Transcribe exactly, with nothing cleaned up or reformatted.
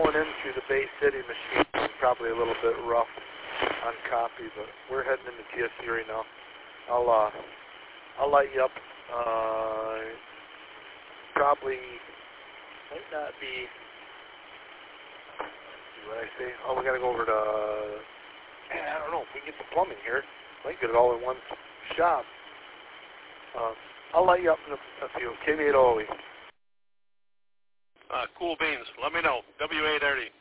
going in through the Bay City machine. It's probably a little bit rough on copy, but we're heading into T S C right now. I'll uh, I'll light you up. Uh, probably might not be. What I say? Oh, we gotta go over to. Man, I don't know. If we get the plumbing here, might get it all in one shop. Uh, I'll light you up in a, a few. K V eight oh. Uh, cool beans. Let me know. W eight thirty.